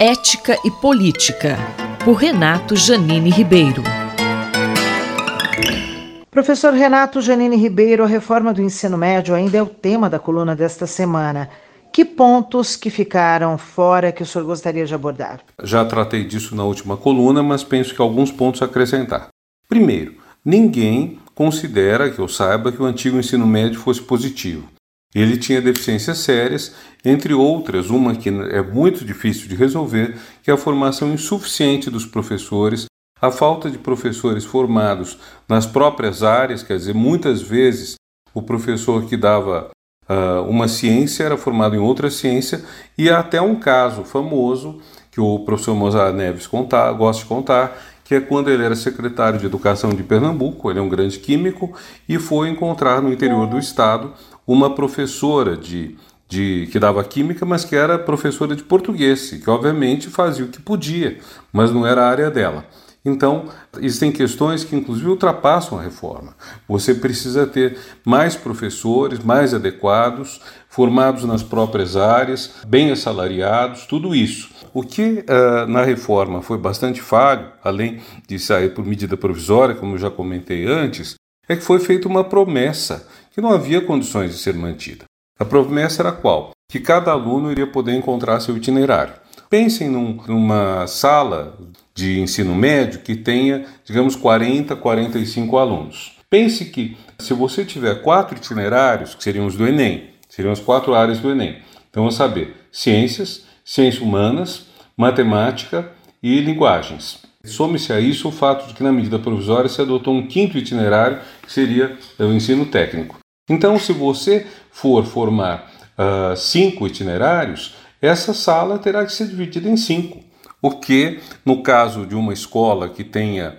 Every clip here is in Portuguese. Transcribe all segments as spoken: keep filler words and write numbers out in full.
Ética e Política, por Renato Janine Ribeiro. Professor Renato Janine Ribeiro, a reforma do ensino médio ainda é o tema da coluna desta semana. Que pontos que ficaram fora que o senhor gostaria de abordar? Já tratei disso na última coluna, mas penso que alguns pontos a acrescentar. Primeiro, ninguém considera, que eu saiba, que o antigo ensino médio fosse positivo. Ele tinha deficiências sérias, entre outras, uma que é muito difícil de resolver, que é a formação insuficiente dos professores, a falta de professores formados nas próprias áreas, quer dizer, muitas vezes o professor que dava uh, uma ciência era formado em outra ciência, e há até um caso famoso que o professor Mozart Neves contar, gosta de contar, que é quando ele era secretário de Educação de Pernambuco, ele é um grande químico, e foi encontrar no interior do estado uma professora de, de, que dava química, mas que era professora de português, que obviamente fazia o que podia, mas não era a área dela. Então, existem questões que inclusive ultrapassam a reforma. Você precisa ter mais professores, mais adequados, formados nas próprias áreas, bem assalariados, tudo isso. O que uh, na reforma foi bastante falho, além de sair por medida provisória, como eu já comentei antes, é que foi feita uma promessa que não havia condições de ser mantida. A promessa era qual? Que cada aluno iria poder encontrar seu itinerário. Pensem num, numa sala de ensino médio que tenha, digamos, quarenta, quarenta e cinco alunos. Pense que se você tiver quatro itinerários, que seriam os do Enem, seriam as quatro áreas do Enem. Então, vamos saber ciências, ciências humanas, matemática e linguagens. Some-se a isso o fato de que na medida provisória se adotou um quinto itinerário, que seria o ensino técnico. Então, se você for formar uh, cinco itinerários, essa sala terá que ser dividida em cinco. O que, no caso de uma escola que tenha,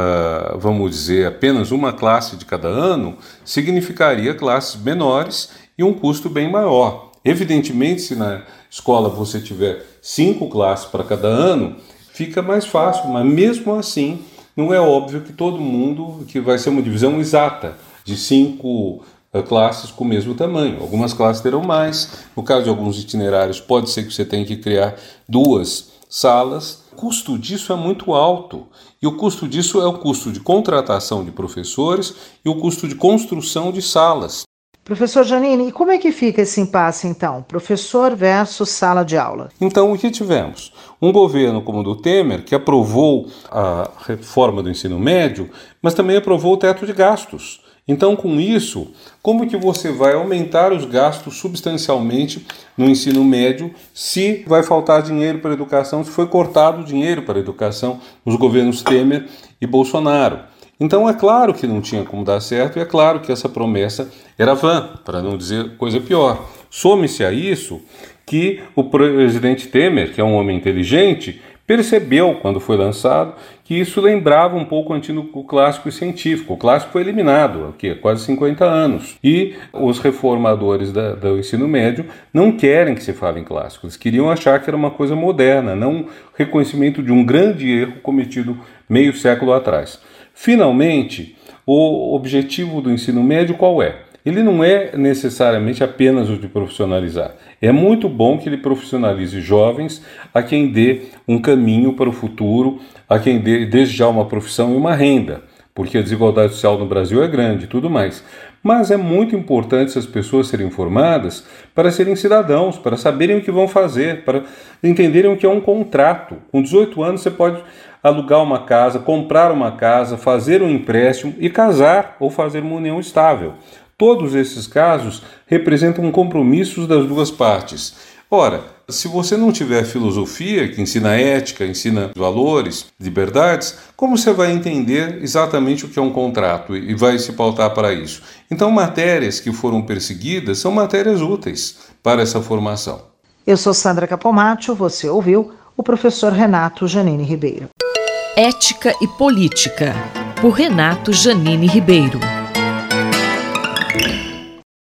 uh, vamos dizer, apenas uma classe de cada ano, significaria classes menores e um custo bem maior. Evidentemente, se na escola você tiver cinco classes para cada ano, fica mais fácil, mas mesmo assim, não é óbvio que todo mundo, que vai ser uma divisão exata de cinco uh, classes com o mesmo tamanho. Algumas classes terão mais, no caso de alguns itinerários, pode ser que você tenha que criar duas salas. O custo disso é muito alto, e o custo disso é o custo de contratação de professores e o custo de construção de salas. Professor Janine, e como é que fica esse impasse então? Professor versus sala de aula. Então, o que tivemos? Um governo como o do Temer, que aprovou a reforma do ensino médio, mas também aprovou o teto de gastos. Então, com isso, como que você vai aumentar os gastos substancialmente no ensino médio se vai faltar dinheiro para a educação, se foi cortado dinheiro para a educação nos governos Temer e Bolsonaro? Então, é claro que não tinha como dar certo, e é claro que essa promessa era vã, para não dizer coisa pior. Some-se a isso que o presidente Temer, que é um homem inteligente, percebeu, quando foi lançado, que isso lembrava um pouco o antigo clássico científico. O clássico foi eliminado há quê? quase cinquenta anos. E os reformadores da, do ensino médio não querem que se fale em clássico. Eles queriam achar que era uma coisa moderna, não reconhecimento de um grande erro cometido meio século atrás. Finalmente, o objetivo do ensino médio qual é? Ele não é necessariamente apenas o de profissionalizar. É muito bom que ele profissionalize jovens, a quem dê um caminho para o futuro, a quem dê desde já uma profissão e uma renda, porque a desigualdade social no Brasil é grande e tudo mais. Mas é muito importante essas pessoas serem informadas para serem cidadãos, para saberem o que vão fazer, para entenderem o que é um contrato. Com dezoito anos você pode alugar uma casa, comprar uma casa, fazer um empréstimo e casar ou fazer uma união estável. Todos esses casos representam compromissos das duas partes. Ora, se você não tiver filosofia, que ensina ética, ensina valores, liberdades, como você vai entender exatamente o que é um contrato e vai se pautar para isso? Então, matérias que foram perseguidas são matérias úteis para essa formação. Eu sou Sandra Capomatto, você ouviu o professor Renato Janine Ribeiro. Ética e Política, por Renato Janine Ribeiro.